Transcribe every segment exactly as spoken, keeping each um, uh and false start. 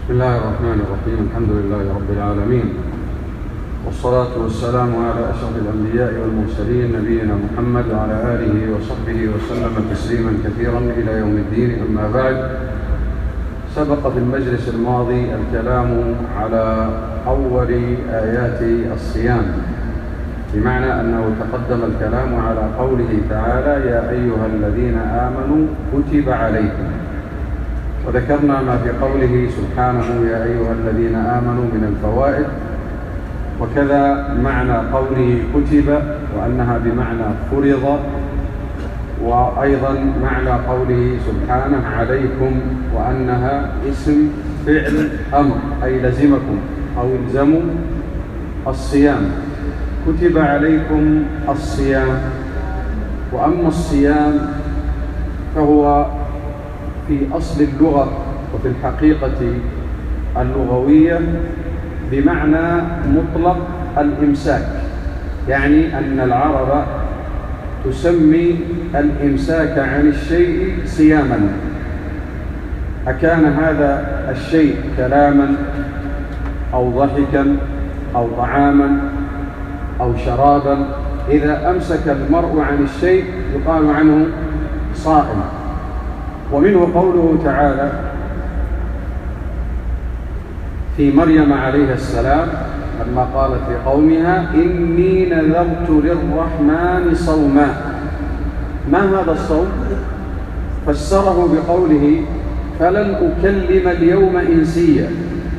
بسم الله الرحمن الرحيم. الحمد لله رب العالمين، والصلاة والسلام على أشرف الأنبياء والمرسلين نبينا محمد وعلى آله وصحبه وسلم تسليما كثيرا إلى يوم الدين. أما بعد، سبق في المجلس الماضي الكلام على أول آيات الصيام، بمعنى أنه تقدم الكلام على قوله تعالى: يا أيها الذين آمنوا كتب عليكم، وذكرنا ما في قوله سبحانه يا أيها الذين آمنوا من الفوائد، وكذا معنى قوله كتب وأنها بمعنى فرض، وأيضا معنى قوله سبحانه عليكم وأنها اسم فعل أمر، أي لزمكم أو الزموا الصيام. كتب عليكم الصيام. وأما الصيام فهو في أصل اللغة وفي الحقيقة اللغوية بمعنى مطلق الإمساك، يعني أن العرب تسمي الإمساك عن الشيء صياما. أكان هذا الشيء كلاما أو ضحكا أو طعاما أو شرابا، إذا أمسك المرء عن الشيء يقال عنه صائم. ومنه قوله تعالى في مريم عليه السلام لما قالت لقومها: إني نذرت للرحمن صوما. ما هذا الصوم؟ فسره بقوله: فلن أكلم اليوم إنسيا.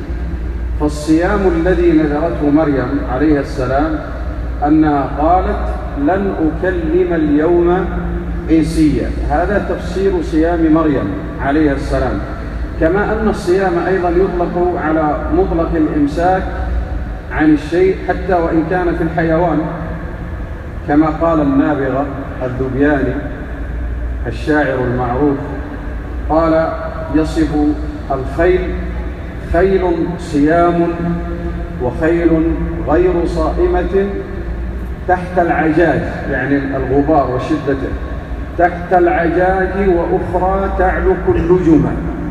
فالصيام الذي نذرته مريم عليه السلام أنها قالت: لن أكلم اليوم إنسيا. هذا تفسير صيام مريم عليه السلام. كما أن الصيام أيضا يطلق على مطلق الإمساك عن الشيء حتى وإن كان في الحيوان، كما قال النابغة الذبياني الشاعر المعروف، قال يصف الخيل: خيل صيام وخيل غير صائمة تحت العجاج، يعني الغبار وشدته، تحت العجاج وأخرى تعلق اللجمة.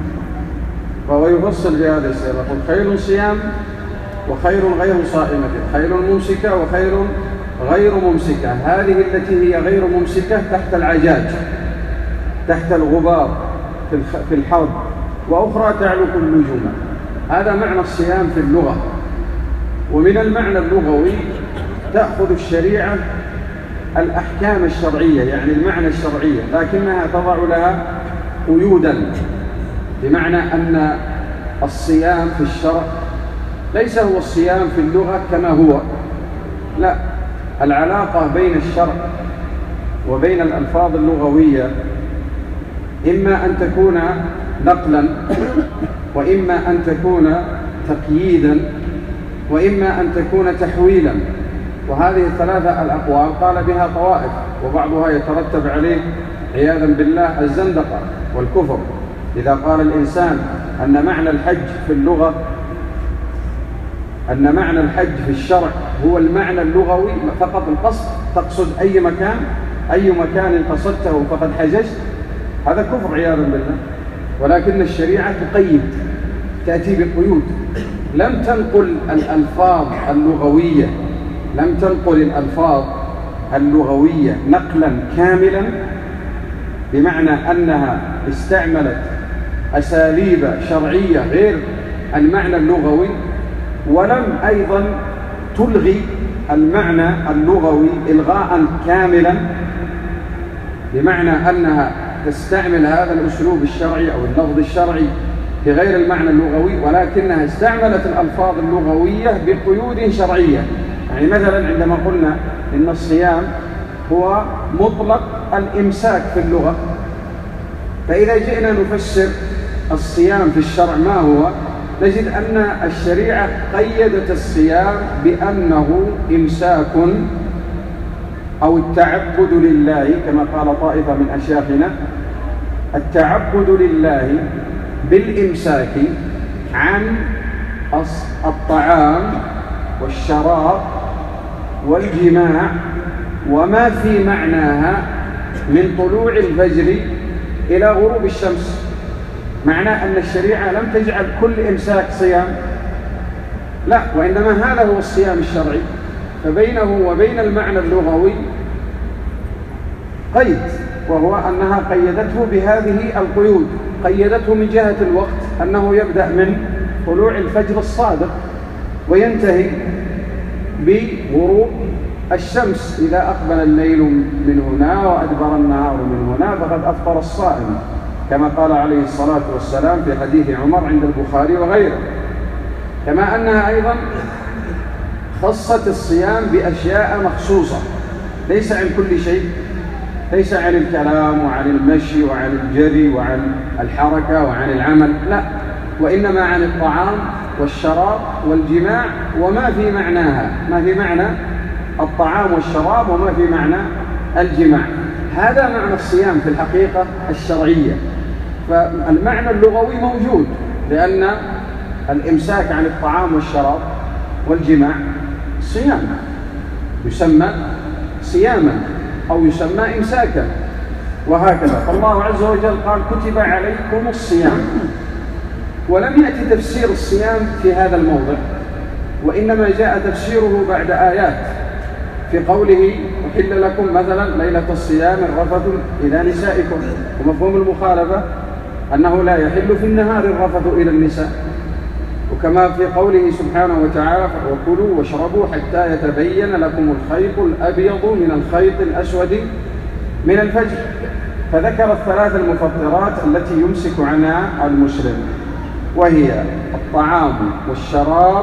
فهو يفصل بهذا السياق: خيل صيام وخيل غير صائمة، خيل ممسكة وخيل غير ممسكة. هذه التي هي غير ممسكة تحت العجاج، تحت الغبار في الحرب، وأخرى تعلق اللجمة. هذا معنى الصيام في اللغة. ومن المعنى اللغوي تأخذ الشريعة الأحكام الشرعية، يعني المعنى الشرعية، لكنها تضع لها قيودا، بمعنى أن الصيام في الشرع ليس هو الصيام في اللغة كما هو، لا، العلاقة بين الشرع وبين الألفاظ اللغوية إما أن تكون نقلا، وإما أن تكون تقييدا، وإما أن تكون تحويلا. وهذه الثلاثة الأقوال قال بها طوائف، وبعضها يترتب عليه عياذا بالله الزندقة والكفر. إذا قال الإنسان أن معنى الحج في اللغة، أن معنى الحج في الشرع هو المعنى اللغوي فقط القصد، تقصد أي مكان، أي مكان قصدته فقد حججت، هذا كفر عياذا بالله. ولكن الشريعة تقيد، تأتي بقيود، لم تنقل الألفاظ اللغوية لم تنقل الألفاظ اللغوية نقلا كاملا، بمعنى أنها استعملت أساليب شرعية غير المعنى اللغوي، ولم أيضا تلغي المعنى اللغوي إلغاء كاملا، بمعنى أنها تستعمل هذا الأسلوب الشرعي أو اللفظ الشرعي في غير المعنى اللغوي، ولكنها استعملت الألفاظ اللغوية بقيود شرعية. يعني مثلا عندما قلنا إن الصيام هو مطلق الإمساك في اللغة، فإذا جئنا نفسر الصيام في الشرع ما هو، نجد أن الشريعة قيدت الصيام بأنه إمساك أو التعبد لله، كما قال طائفة من أشياخنا: التعبد لله بالإمساك عن الطعام والشراب والجماع وما في معناها من طلوع الفجر إلى غروب الشمس. معنى أن الشريعة لم تجعل كل إمساك صيام، لا، وإنما هذا هو الصيام الشرعي. فبينه وبين المعنى اللغوي قيد، وهو أنها قيدته بهذه القيود. قيدته من جهة الوقت أنه يبدأ من طلوع الفجر الصادق وينتهي بغروب الشمس، إذا أقبل الليل من هنا وأدبر النهار من هنا فقد أفطر الصائم، كما قال عليه الصلاة والسلام في حديث عمر عند البخاري وغيره. كما أنها أيضا خصت الصيام بأشياء مخصوصة، ليس عن كل شيء، ليس عن الكلام وعن المشي وعن الجري وعن الحركة وعن العمل، لا، وإنما عن الطعام والشراب والجماع وما في معناها، ما في معنى الطعام والشراب وما في معنى الجماع. هذا معنى الصيام في الحقيقة الشرعية. فالمعنى اللغوي موجود، لأن الإمساك عن الطعام والشراب والجماع صيام، يسمى صياما أو يسمى إمساكا، وهكذا. فالله عز وجل قال كتب عليكم الصيام، ولم يأتي تفسير الصيام في هذا الموضع، وإنما جاء تفسيره بعد آيات في قوله أحل لكم مثلا ليلة الصيام الرفث إلى نسائكم، ومفهوم المخالفة أنه لا يحل في النهار الرفث إلى النساء. وكما في قوله سبحانه وتعالى وكلوا واشربوا حتى يتبين لكم الخيط الأبيض من الخيط الأسود من الفجر. فذكر الثلاث المفطرات التي يمسك عنها المسلم، وهي الطعام والشراب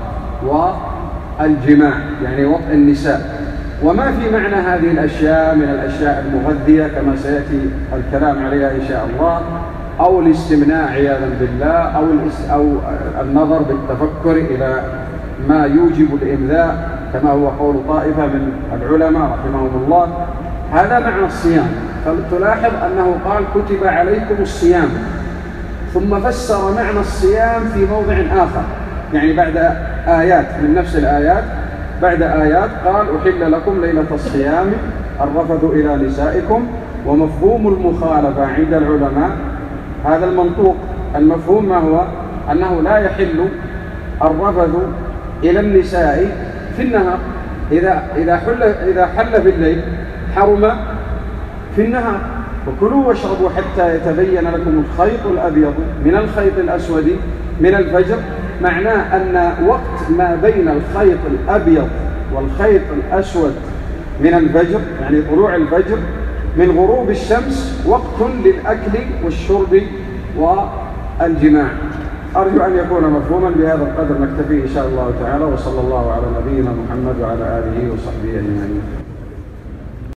والجماع، يعني وطء النساء، وما في معنى هذه الأشياء من الأشياء المغذية كما سيأتي الكلام عليها إن شاء الله، أو الاستمناء عياذا بالله، أو, أو النظر بالتفكر إلى ما يوجب الإمذاء كما هو قول طائفة من العلماء رحمهم الله. هذا معنى الصيام. فتلاحظ أنه قال كتب عليكم الصيام، ثم فسر معنى الصيام في موضع آخر، يعني بعد آيات من نفس الآيات، بعد آيات قال أحل لكم ليلة الصيام الرفث إلى نسائكم. ومفهوم المخالفة عند العلماء هذا المنطوق، المفهوم ما هو؟ أنه لا يحل الرفث إلى النساء في النهار، إذا إذا حل إذا حل في الليل حرم في النهار. وكلوا واشربوا حتى يتبين لكم الخيط الأبيض من الخيط الأسود من الفجر، معناه أن وقت ما بين الخيط الأبيض والخيط الأسود من الفجر، يعني طلوع الفجر من غروب الشمس، وقت للأكل والشرب والجماع. أرجو أن يكون مفهوما. بهذا القدر نكتفي إن شاء الله تعالى، وصلى الله على نبينا محمد وعلى آله وصحبه أجمعين.